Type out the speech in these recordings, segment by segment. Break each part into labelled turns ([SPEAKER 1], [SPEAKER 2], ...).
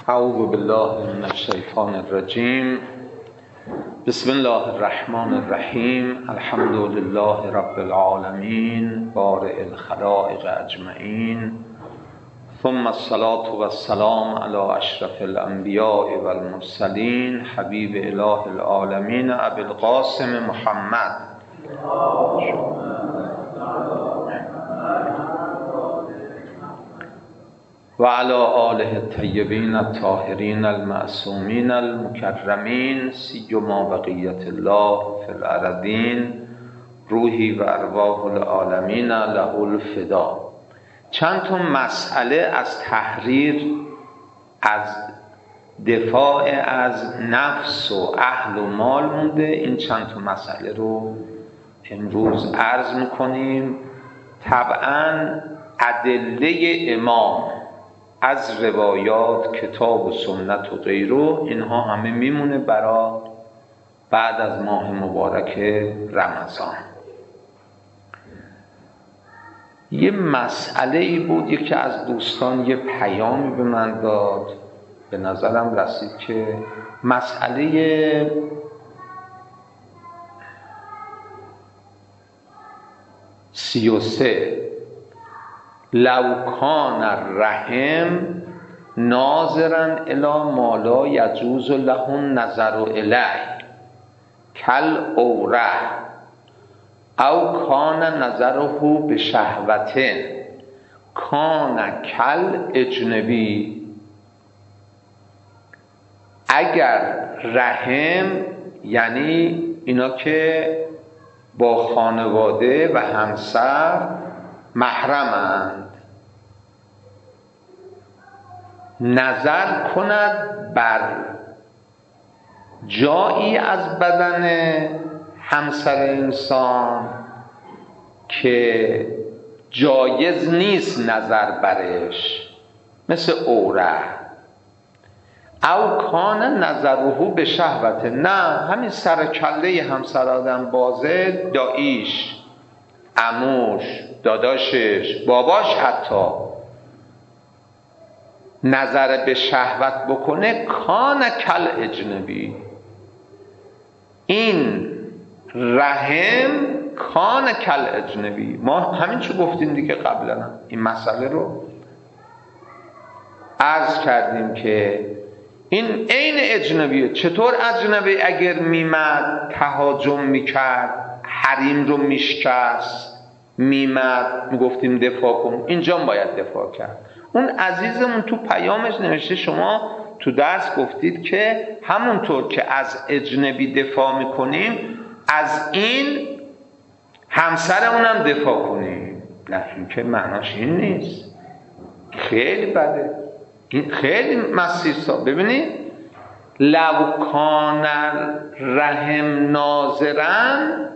[SPEAKER 1] اعوذ بالله من الشیطان الرجیم. بسم الله الرحمن الرحیم. الحمد لله رب العالمین بارئ الخلائق اجمعین، ثم الصلاة والسلام علی اشرف الانبیاء والمرسلین، حبیب اله العالمین ابی القاسم محمد و علی آله الطیبین الطاهرین المعصومین المکرمین، سیما بقیة الله فی الارضین، روحی و ارواح العالمین له الفدا. چند تا مسئله از تحریر، از دفاع از نفس و اهل و مال مونده. این چند تا مسئله رو امروز عرض میکنیم. طبعا ادله امام از روایات، کتاب و سنت و غیره، اینها همه میمونه برای بعد از ماه مبارک رمضان. یه مسئله ای بود، یکی از دوستان یه پیامی به من داد، به نظرم رسید که مسئله سی لو کان الرحم ناظرا الی ما لا یجوز له النظر الیه کل اوره او کان نظره به شهوتن کان کل اجنبی. اگر رحم، یعنی اینا که با خانواده و همسر محرمند، نظر کند بر جایی از بدن همسر انسان که جایز نیست نظر برش، مثل عوره، او کان نظره به شهوت، نه همین سر کله همسر آدم بازه، داییش، عموش، داداشش، باباش، حتی نظر به شهوت بکنه، کان کل اجنبی. این رحم کان کل اجنبی. ما همین چو گفتیم دیگه قبلا، این مسئله رو عرض کردیم که این عین اجنبیه. چطور اجنبی؟ اگر میمد تهاجم میکرد، حریم رو میشکست، میمد میگفتیم دفاع کن، اینجا باید دفاع کرد. اون عزیزمون تو پیامش نوشته شما تو درس گفتید که همونطور که از اجنبی دفاع میکنیم، از این همسرمونم دفاع کنیم. نه، این که معناش این نیست. خیلی بده، این خیلی مسیسا. ببینید، لو کان رحم ناظرن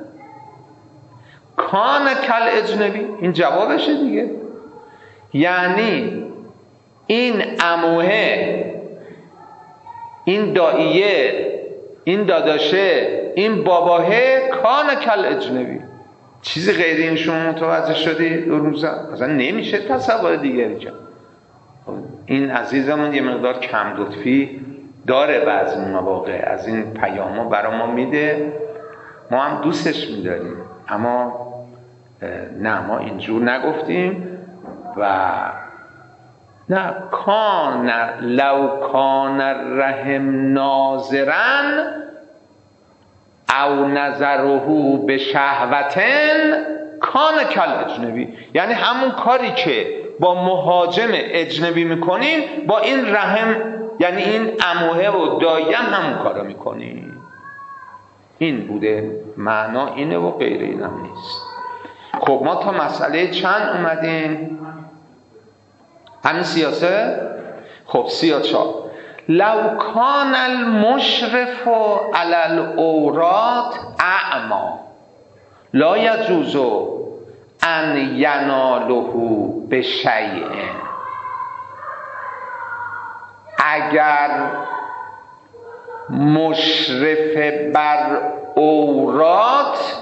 [SPEAKER 1] کان کل اجنبی. این جوابشه دیگه. یعنی این عموه، این داییه، این داداشه، این باباهه، کان کل اجنبی. چیزی غیر این شما متوجه شدی دور روزم؟ اصلا نمیشه تصور دیگری جا. این عزیزمون یه مقدار کم لطفی داره بعضی مواقع، از این پیامو برای ما میده، ما هم دوستش میداریم، اما نه، ما اینجور نگفتیم. و نه، کان لو کان الرحم ناظرن او نظره به شهوتن کان کل اجنبی. یعنی همون کاری که با مهاجم اجنبی میکنیم، با این رحم، یعنی این عموه و دایه همون کارو میکنیم. این بوده، معنا اینه و غیر این هم نیست. خب ما تا مسئله چند اومدیم؟ همین سیاسه؟ خب 34. لو کان المشرف علی العورات اعما لا یجوز ان یناله بشیء. اگر مشرف بر عورات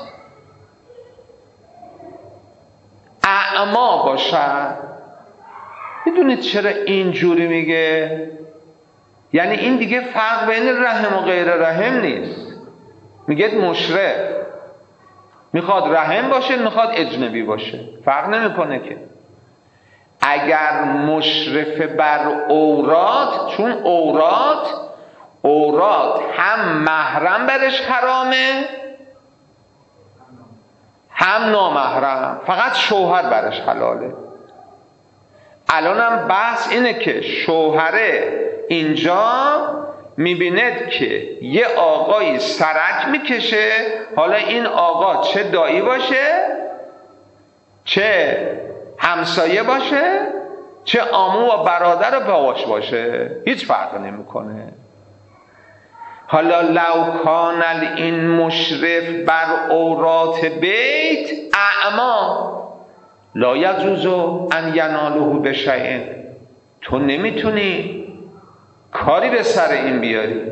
[SPEAKER 1] اعما باشد. میدونید چرا اینجوری میگه؟ یعنی این دیگه فرق بین رحم و غیر رحم نیست. میگه مشرف میخواد رحم باشه میخواد اجنبی باشه، فرق نمیکنه که. اگر مشرف بر عورات، چون عورات هم محرم برش حرامه هم نامحرم، فقط شوهر برش حلاله. الانم بحث اینه که شوهره اینجا میبیند که یه آقایی سرک میکشه، حالا این آقا چه دایی باشه، چه همسایه باشه، چه عمو و برادر و باباش باشه، هیچ فرق نمیکنه. حالا لو کان این مشرف بر عورات بیت اعما لا یجوز ان یناله بشیء، تو نمیتونی کاری به سر این بیاری،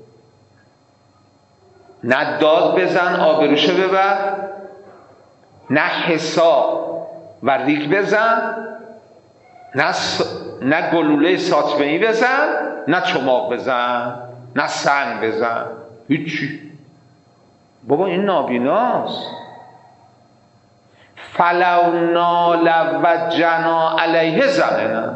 [SPEAKER 1] نه داد بزن آبروشو ببر، نه حساب و ریگ بزن، نه گلوله ساتمه‌ای بزن، نه چماق بزن، نه سنگ بزن، هیچی. بابا این نابیناست. فلو نال و جنا علیه زمنا،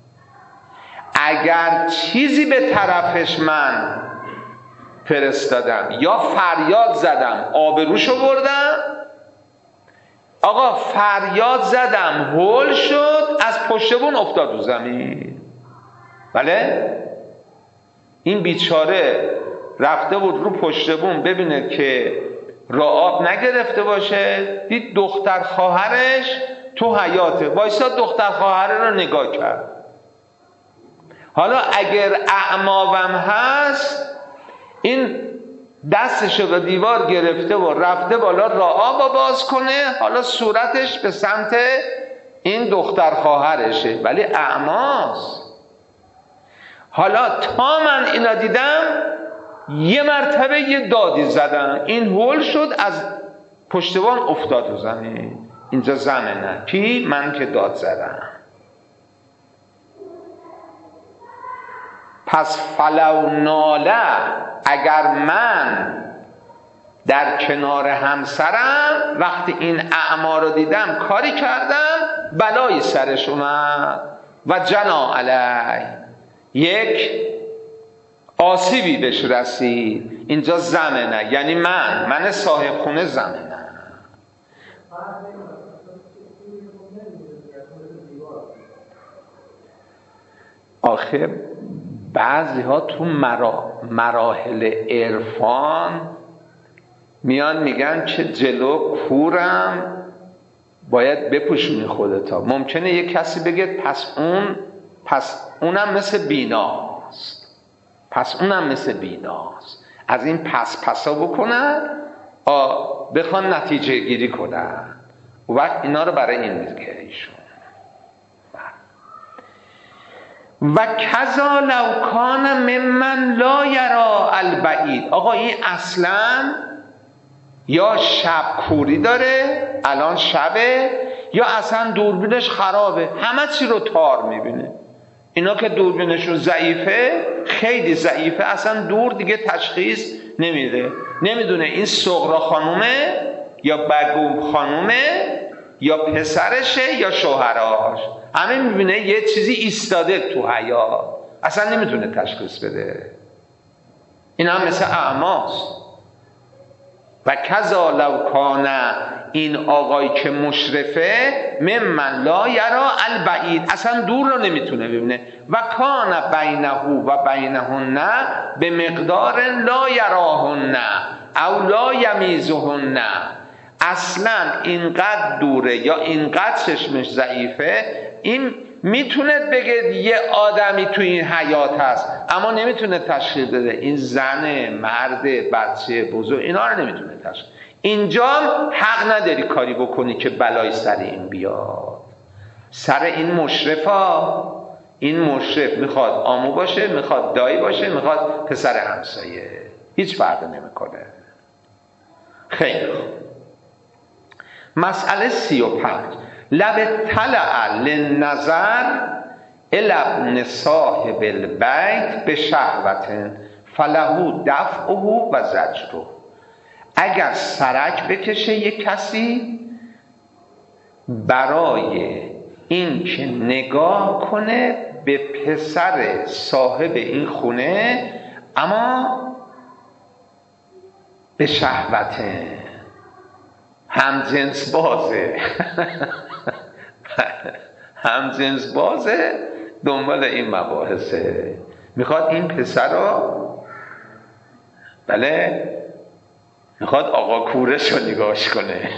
[SPEAKER 1] اگر چیزی به طرفش من فرستادم یا فریاد زدم آبروشو بردم، آقا فریاد زدم هول شد، از پشت بون افتاد رو زمین، بله، این بیچاره رفته بود رو پشت بون ببینه که رعاب نگرفته باشه، دید دختر خواهرش تو حیاته، وایساد دختر خواهره رو نگاه کرد. حالا اگر اعماوم هست، این دستشو به دیوار گرفته و رفته بالا رعاب باز کنه، حالا صورتش به سمت این دختر خواهرشه، ولی اعماست. حالا تا من اینا دیدم یه مرتبه یه دادی زدم، این هول شد، از پشتوان افتاد رو زمین. اینجا زمینه کی؟ من که داد زدم. پس فلو ناله، اگر من در کنار همسرم وقتی این اعما رو دیدم کاری کردم، بلایی سرش اومد و جنا علی، یک آسیبی بهش رسید. اینجا زمنه یعنی من صاحب خونه زمنه. آخه بعضی ها تو مراحل عرفان میان میگن که جلو کورم باید بپوشونی خودتا. ممکنه یک کسی بگه پس اونم مثل بیناست، از این پسا بکنن بخوان نتیجه گیری کنن، و وقت اینا رو برای این میگه ایشون. و کذا لو کان ممن لا یرا البعید، آقا این اصلا یا شب کوری داره، الان شبه، یا اصلا دوربینش خرابه، همه چی رو تار میبینه. اینا که دوربینشون ضعیفه، خیلی ضعیفه، اصلا دور دیگه تشخیص نمیده، نمیدونه این صغرا خانومه یا بگوم خانومه یا پسرشه یا شوهراش، همه میبینه یه چیزی ایستاده تو حیاط، اصلا نمیتونه تشخیص بده. این هم مثل اعماست. و کذا لو کان، این آقایی که مشرفه، ممن لا یرا البعید، اصلا دور رو نمیتونه ببینه. و کان بینه و بینهن به مقدار لا یراهن او لا یمیزهن، اصلا اینقدر دوره یا اینقدر چشمش ضعیفه، این میتونه بگه یه آدمی تو این حیات هست، اما نمیتونه تشخیص بده این زنه، مرد، بچه، بزرگ، اینا رو نمیتونه تشخیص. اینجا حق نداری کاری بکنی که بلای سر این بیاد، سر این مشرفا. این مشرف میخواد عمو باشه، میخواد دایی باشه، میخواد پسر همسایه، هیچ فرق نمیکنه. خیلی خوب. مسئله 35، لب طلع للنظر الابن صاحب البیت به شهوت فله دفعه و زجره. اگر سرک بکشه یک کسی برای این که نگاه کنه به پسر صاحب این خونه، اما به شهوت، همجنس بازه همجنس بازه، دنبال این مباحثه، میخواد این پسر رو، بله، میخواد آقا کورش رو نگاهش کنه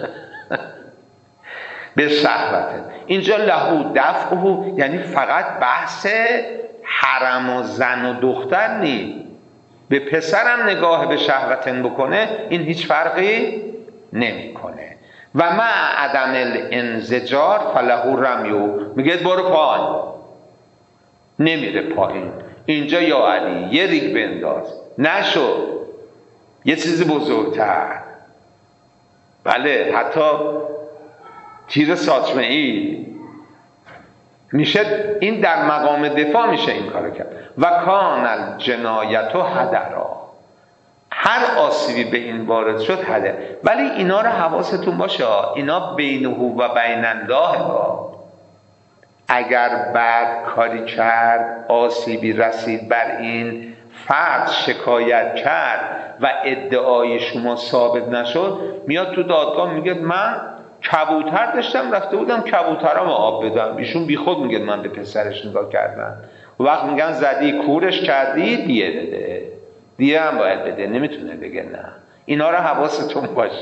[SPEAKER 1] به شهوت. اینجا لهو دفعه یعنی فقط بحث حرم و زن و دختر نی، به پسرم نگاه به شهوت بکنه، این هیچ فرقی نمیکنه. و مع عدم الانزجار فله رمیو، میگه برو پایین، نمیره پایین. اینجا یا علی یه ریگ بنداز، نشد یه چیزی بزرگتر، بله حتی تیر ساچمه ای میشه، این در مقام دفاع میشه این کارو کرد. و کان الجنایت هدرا، هر آسیبی به این وارد شد هدر. ولی اینا رو حواستون باشه، اینا بینه و بین الله با، اگر بعد کاری کرد، آسیبی رسید بر این فرد، شکایت کرد و ادعای شما ثابت نشد، میاد تو دادگاه میگه من کبوتر داشتم رفته بودم کبوترامو آب بدم. ایشون بی خود میگه من به پسرش نگاه کردم. وقت میگن زدی کورش کردی، دیه بده، دیه هم باید بده، نمیتونه بگه نه. اینا رو حواستون باشه.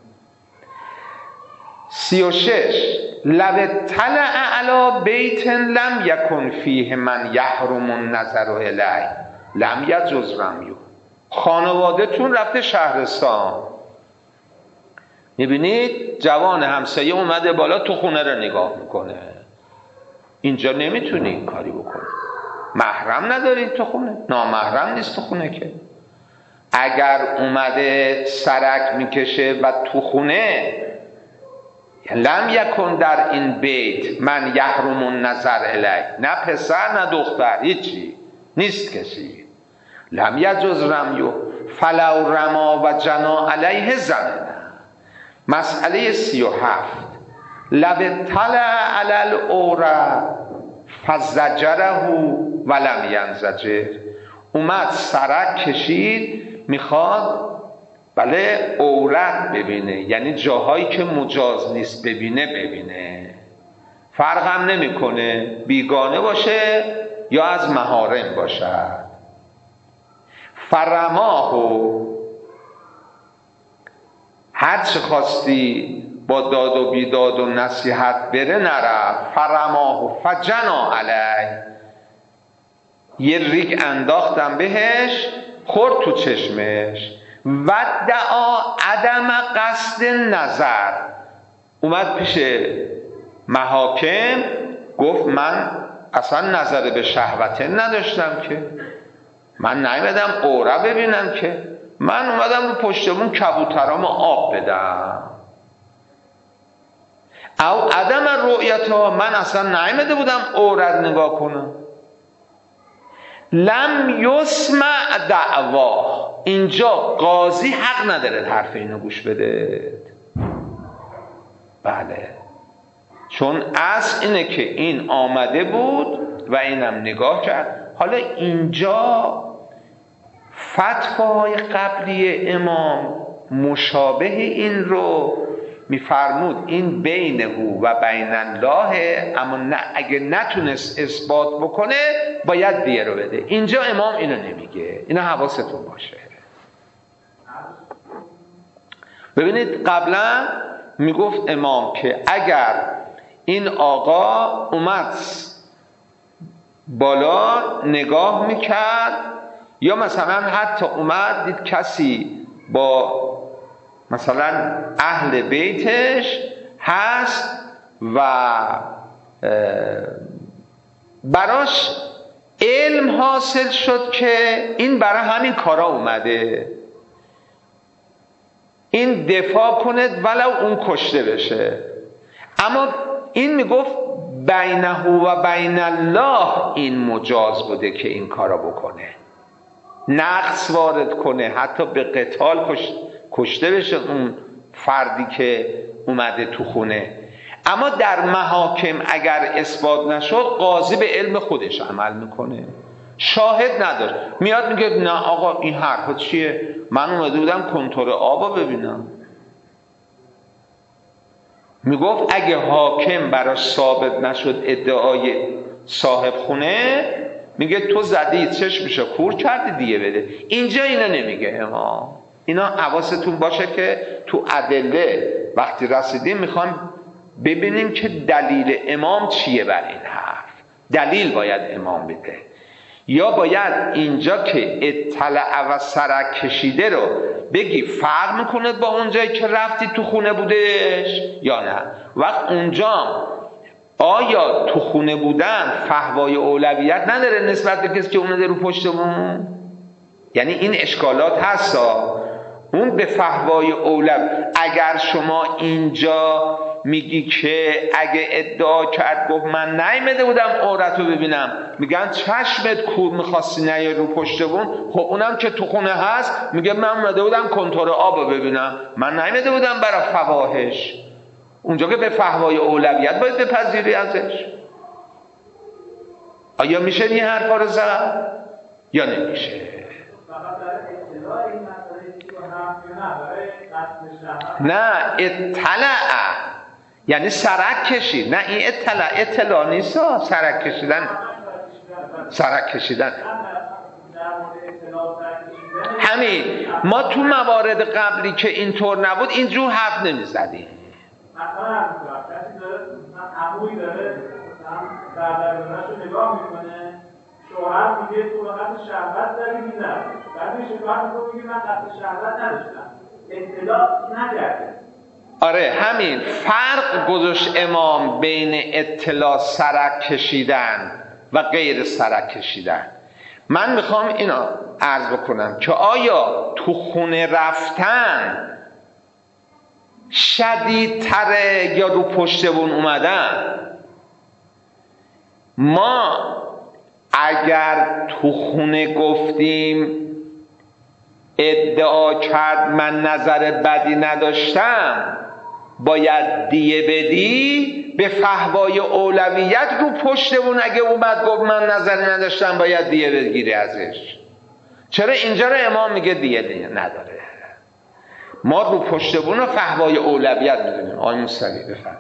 [SPEAKER 1] 36 لو طلع علی بیت لم یکن فیه من یحرم النظر الیه لم یجوز رمیو. خانواده‌تون رفته شهرستان، میبینید جوان همسایه اومده بالا تو خونه رو نگاه میکنه، اینجا نمیتونی این کاری بکنی، محرم ندارید تو خونه، نامحرم نیست تو خونه که. اگر اومده سرک میکشه و تو خونه، لم یکن در این بیت من یحرم النظر الیه، نه پسر نه دختر، هیچی نیست کسی، لم یجوز رمیو فلو رما و جنا علیه زمنه. مسئله 37 لو طلع علی العوره فزجره ولم ینزجر، اومد سرک کشید میخواد بله عورت ببینه، یعنی جاهایی که مجاز نیست ببینه، فرق هم نمیکنه بیگانه باشه یا از محارم باشد. فرماهو، هر چه خواستی با داد و بیداد و نصیحت بره نرفت. فرماهو فجنا علی، یه ریگ انداختم بهش، خورد تو چشمش. و دعا عدم قصد نظر، اومد پیش محاکم گفت من اصلا نظر به شهوته نداشتم که، من نیومدم عوره ببینم که، من اومدم رو پشتمون کبوترامو آب بدم. او عدم رؤیتها، من اصلا نیومده بودم عورت نگاه کنم. لم یسمع دعوا، اینجا قاضی حق نداره حرف اینو گوش بده، بله، چون اصل اینه که این آمده بود و اینم نگاه کرد. حالا اینجا فتوای قبلی امام مشابه این رو میفرمود، این بینه و بین الله، اما نه اگه نتونست اثبات بکنه باید دیه رو بده. اینجا امام اینو نمیگه، اینو حواستون باشه. ببینید قبلا میگفت امام که اگر این آقا اومد بالا نگاه میکرد، یا مثلا حتی اومد دید کسی با مثلا اهل بیتش هست و براش علم حاصل شد که این برای همین کارا اومده، این دفاع کنه ولو اون کشته بشه. اما این میگفت بینه و بین الله این مجاز بوده که این کارا بکنه، نقص وارد کنه، حتی به قتال کشته بشه اون فردی که اومده تو خونه. اما در محاکم اگر اثبات نشد قاضی به علم خودش عمل میکنه، شاهد نداره، میاد میگه نه آقا این حرفا چیه، من اومده بودم کنتور آبا ببینم. میگفت اگه حاکم براش ثابت نشد ادعای صاحب خونه، میگه تو زدی چشمشو کور کردی دیگه بده. اینجا اینا نمیگه امام. اینا حواستون باشه که تو ادله وقتی رسیدیم میخوام ببینیم که دلیل امام چیه بر این حرف. دلیل باید امام بده، یا باید اینجا که اطلع و سرک کشیده رو بگی فرق میکنه با اونجایی که رفتی تو خونه بودش یا نه. وقت اونجا آیا تو خونه بودن فحوای اولویت نداره نسبت به کسی که اومده رو پشتمون؟ یعنی این اشکالات هستا. اون به فحوای اولویت، اگر شما اینجا میگی که اگه ادعا کرد گفت من نیامده بودم عورتو ببینم، میگن چشمت کور میخواستی نیای رو پشتمون، خب اونم که تو خونه هست میگه من اومده بودم کنتور آبو ببینم، من نیامده بودم برای فواحش. اونجا که به فحوای اولویت باید بپذیری ازش. آیا میشه این حرفا رو زد یا نمیشه؟ نه اطلع یعنی سرک کشید، نه این اطلاع نیست، سرک کشیدن. سرک کشیدن همین. ما تو موارد قبلی که اینطور نبود اینجور حرف نمیزدیم.
[SPEAKER 2] مثلا کسی داره عمویی داره بردرگاهش رو نگاه میکنه، شوهر میگه تو وقت شهوت داری میدن، بعد میشه شوهر میگه من قصد شهوت نداشتم، اطلاع نکرده.
[SPEAKER 1] آره همین فرق گذاشت امام بین اطلاع سرک کشیدن و غیر سرک کشیدن. من میخوام اینا عرض بکنم که آیا تو خونه رفتن شدیدتره یا رو پشتمون اومدن؟ ما اگر تو خونه گفتیم ادعا کرد من نظر بدی نداشتم باید دیه بدی، به فحوای اولویت رو پشتمون اگه اومد گفت من نظری نداشتم باید دیه بگیری ازش. چرا اینجا رو امام میگه دیه نداره؟ ما رو پشتمون و فحوای اولویت میدونیم. آقای موسوی بفرمایید.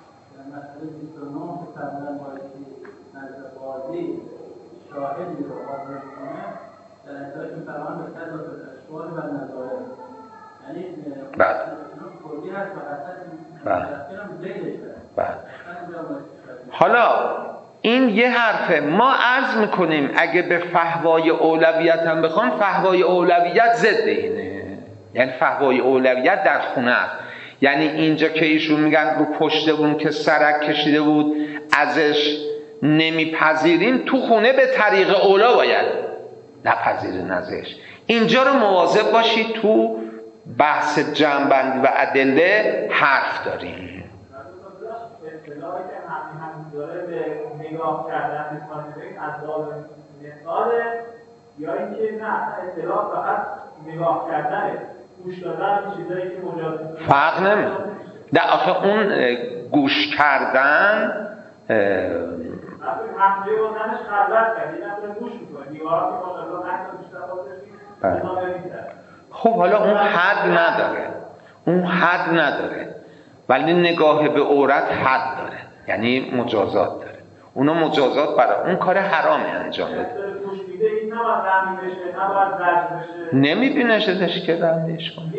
[SPEAKER 3] شاهدی رو حاضر کنه در انتهایش میفرمان به صد و اشوار و نظاره، یعنی کلی هست و
[SPEAKER 1] حسن حالا این یه حرفه. ما عرض میکنیم اگه به فحوای اولویت هم بخوام، فحوای اولویت ضد اینه، یعنی فحوای اولویت در خونه است. یعنی اینجا که ایشون میگن رو پشتمون که سرک کشیده بود ازش نمیپذیریم، تو خونه به طریق اولا باید نپذیرین ازش. اینجا رو مواظب باشید، تو بحث جمع‌بندی و ادله حرف داریم.
[SPEAKER 2] اطلاعی که همین داره به نگاه کردن از باب مثاله، یا اینکه نه اطلاع فقط نگاه کردنه، گوش دادن چیزایی که مجاز
[SPEAKER 1] فرق نمیکنه. در آخه اون گوش کردن
[SPEAKER 2] همه بودنش خلوت کرد، این اصلا گوش میکنه دیوارا که ماشاءالله نکتا بیشتر بازش
[SPEAKER 1] خب حالا اون حد نداره، اون حد نداره، ولی نگاه به عورت حد داره، یعنی مجازات داره. اونا مجازات برای اون کار حرامه انجام بده.
[SPEAKER 2] گوش میده این نباید رمی بشه، نباید زرد بشه.
[SPEAKER 1] نمیبینشش که رمیش کنه.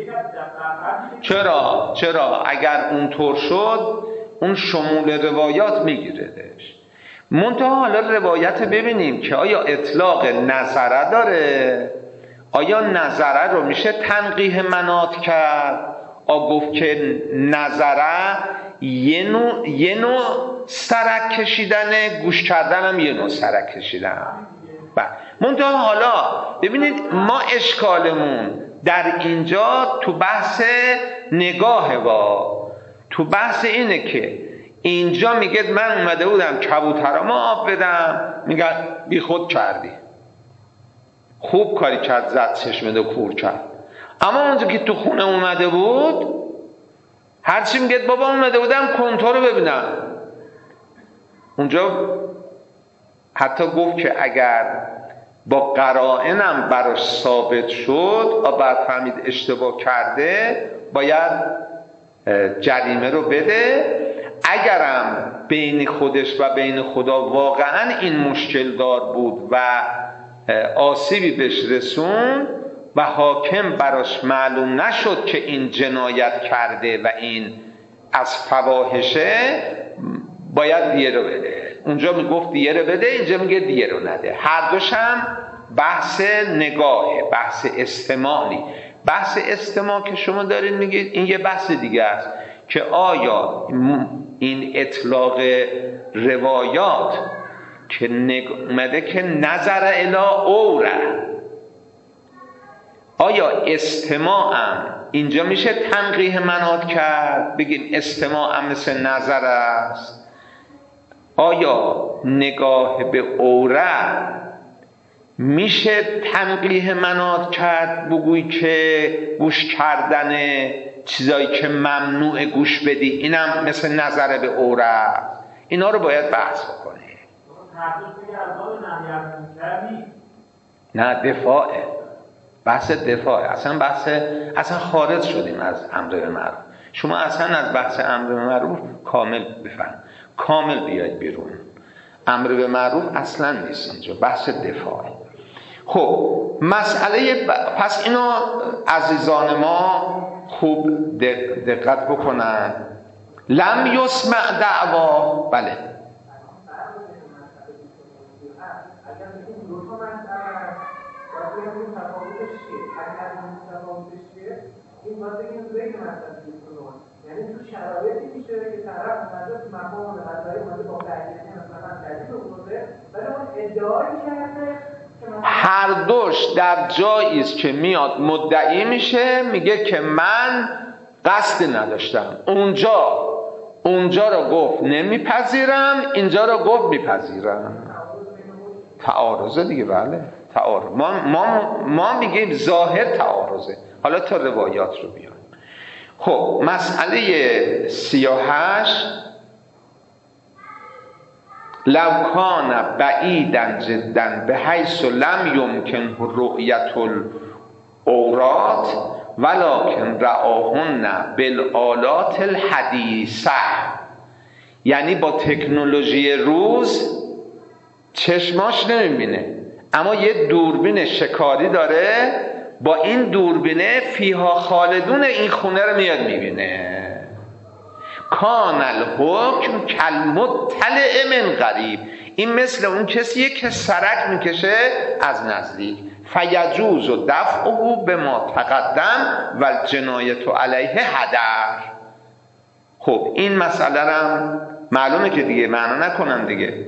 [SPEAKER 1] چرا اگر اونطور شد اون شمول روایات میگیردش. منتها حالا روایت ببینیم که آیا اطلاق نظره داره، آیا نظره رو میشه تنقیح مناط کرد؟ گفت که نظره یه نوع سرک کشیدنه، گوش کردن هم یه نوع سرک کشیدن. منتها حالا ببینید ما اشکالمون در اینجا تو بحث نگاه تو بحث اینه که اینجا میگه من اومده بودم کبوترامو آب بدم، میگه بی خود کردی، خوب کاری کرد، زد چشمه دو کور کرد. اما اونجا که تو خونه اومده بود هرچی میگه بابا اومده بودم کنتور رو ببینم. اونجا حتی گفت که اگر با قرائنم براش ثابت شد و بعد فهمید اشتباه کرده باید جریمه رو بده. اگرم بین خودش و بین خدا واقعا این مشکل دار بود و آسیبی بهش رسون و حاکم براش معلوم نشد که این جنایت کرده و این از فواحشه، باید دیه رو بده. اونجا میگفت دیه رو بده، اینجا میگه دیه رو نده. هر دوش هم بحث نگاهه، بحث استماعی. بحث استماع که شما دارین میگید این یه بحث دیگه است که آیا این اطلاق روایات که اومده که نظر الی اوره، آیا استماعم اینجا میشه تنقیح منات کرد بگیم استماعم مثل نظر است؟ آیا نگاه به اوره میشه تنقیح منات کرد بگویی که گوش کردن چیزایی که ممنوع گوش بدی اینم مثل نظر به اوره؟ اینا رو باید بحث بکنه. نه دفاعه، بحث دفاعه، اصلا خارج شدیم از امر به معروف. شما اصلا از بحث امر به معروف کامل بفهم، کامل بیاید بیرون. امر به معروف اصلا نیست اینجا، بحث دفاعه. خب مسئله پس اینو عزیزان ما خوب دقت بکنن. لم یسمع دعوا، بله
[SPEAKER 4] این واسه این دوی که مثلا میکنه، یعنی تو شرایطی میشه که طرف اومده تو مقام قضایی اومده با برگشتن مثلا دلیل آورده ولی اون ادعایی کرده
[SPEAKER 1] هر دوش در جایی است که میاد مدعی میشه میگه که من قصد نداشتم، اونجا رو گفت نمیپذیرم، اینجا رو گفت میپذیرم. تعارضه دیگه، بله تعارض. ما میگیم ظاهر تعارضه. حالا تا روایات رو بیان. خب مسئله 38 لو کان بعیدا جدا بحیث لم یمکن رؤیت العورات ولکن رآهن بالآلات الحدیثه، یعنی با تکنولوژی روز چشماش نمیبینه اما یه دوربین شکاری داره، با این دوربینه فیها خالدون این خونه رو میاد میبینه. کان الحکم کالمطلع من قریب، این مثل اون کسیه که سرک میکشه از نزدیک. فیجوز و دفعه به ما تقدم و الجنایت علیه هدر. خب این مسئله هم معلومه که دیگه معنا نکنم دیگه.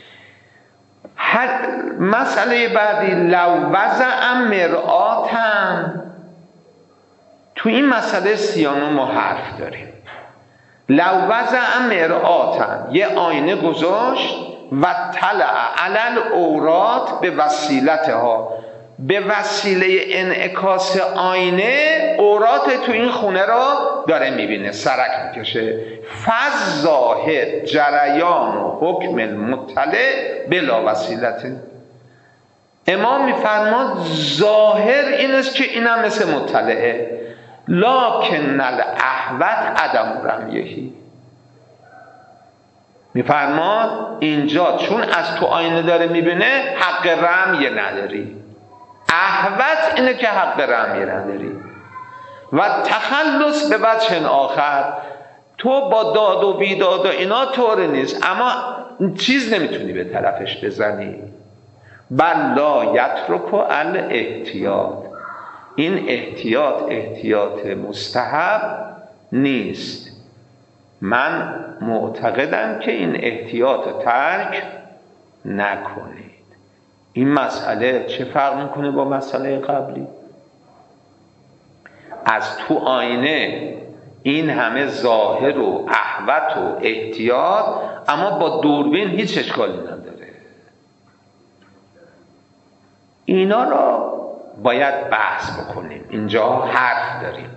[SPEAKER 1] مسئله بعدی لو وضع مرآتن، تو این مسئله 39 ما حرف داریم. لو وضع مرآتن، یه آینه گذاشت و طلع علی العورات به وسیلتها، به وسیله انعکاس آینه عورات تو این خونه را داره میبینه، سرک میکشه. فز ظاهر جریان و حکم المطلع بلا وسیلت. امام میفرماد ظاهر این است که اینم مثل مطلعه، لکن الاحوط عدم رمیهی. میفرماد اینجا چون از تو آینه داره میبینه حق رمیه نداری، احوط اینه که حق رمیه نداری. و تخلص به وجه آخر، تو با داد و بیداد و اینا طور نیست اما چیز نمیتونی به طرفش بزنی. بل لا یترک الاحتیاط، این احتیاط مستحب نیست. من معتقدم که این احتیاط ترک نکنید. این مسئله چه فرق میکنه با مسئله قبلی؟ از تو آینه این همه ظاهر و احوط و احتیاط، اما با دوربین هیچ اشکالی نداره. اینا را باید بحث بکنیم. اینجا حرف داریم.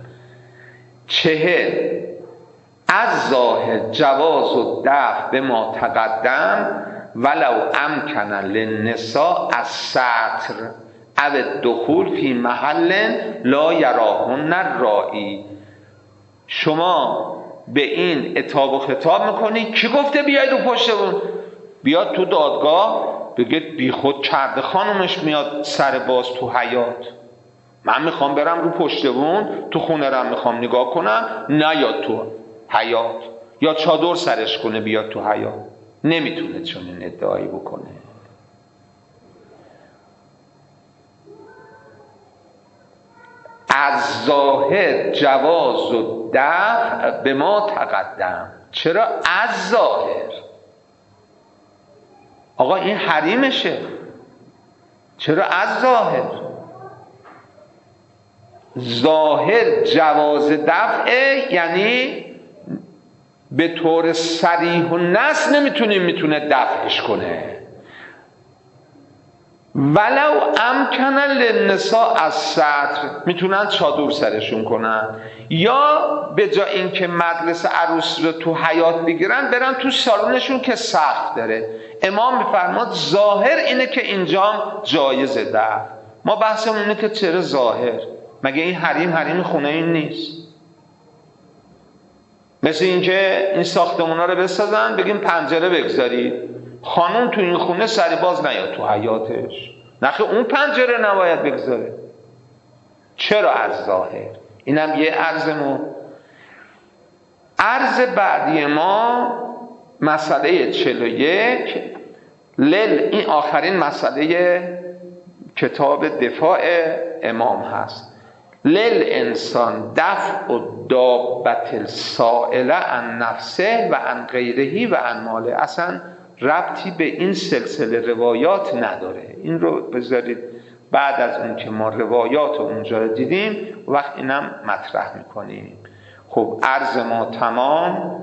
[SPEAKER 1] 40 از ظاهر جواز و دفع به ما تقدم ولو امکن للنساء از سطر او دخول فی محل لا یراهن الرائی. شما به این عتاب و خطاب میکنی کی گفته بیاید رو پشتمون؟ بیاد تو دادگاه بگید بی خود کرده خانمش میاد سر باز تو حیاط، من میخوام برم رو پشتمون، تو خونه رم میخوام نگاه کنم، نیاد تو حیاط، یا چادر سرش کنه بیاد تو حیاط. نمیتونه چنین ادعایی بکنه. از ظاهر جواز و دفع به ما تقدم. چرا از ظاهر؟ آقا این حریمشه، چرا از ظاهر؟ ظاهر جواز دفعه، یعنی به طور صریح و نص میتونه دفعش کنه. ولو امکن للنساء از سطر، میتونن چادر سرشون کنن، یا به جای اینکه مجلس عروس رو تو حیاط بگیرن برن تو سالنشون که سقف داره. امام میفرماد ظاهر اینه که اینجا جایز دفع. ما بحثمون اینه که چرا ظاهر؟ مگه این حریم خونه این نیست؟ مثل اینکه این ساختمونا رو بسازن بگیم پنجره بگذارید، خانم تو این خونه سری باز نیاد تو حیاتش، نخه اون پنجره نباید بگذاره. چرا از ظاهر؟ اینم یه عرضمون. عرض بعدی ما مسئله 41 این آخرین مسئله کتاب دفاع امام هست. انسان دفع و دابت السائله عن نفسه و عن غیرهی و عن ماله. اصلا ربطی به این سلسله روایات نداره. این رو بذارید بعد از اون که ما روایات رو اونجا رو دیدیم وقت اینم مطرح میکنیم. خب عرض ما تمام.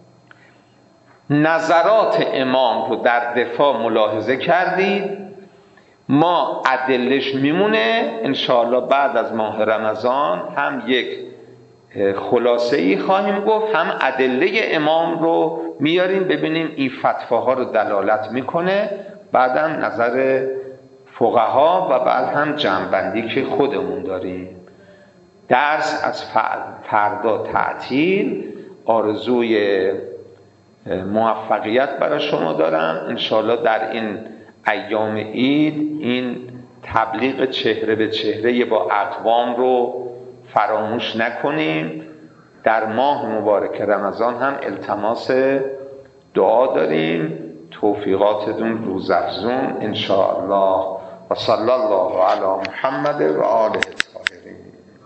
[SPEAKER 1] نظرات امام رو در دفاع ملاحظه کردید. ما ادلش میمونه انشاءالله بعد از ماه رمضان هم یک خلاصه‌ای خواهیم گفت، هم ادله امام رو میاریم ببینیم این فتواها رو دلالت میکنه، بعدم نظر فقها و بعد هم جمع‌بندی که خودمون داریم. درس از فردا تعطیل. آرزوی موفقیت برای شما دارم. انشاءالله در این ایام عید این تبلیغ چهره به چهره با اقوام رو فراموش نکنیم. در ماه مبارک رمضان هم التماس دعا داریم. توفیقاتتون روزافزون ان شاء الله. و صلی الله علی محمد و آله.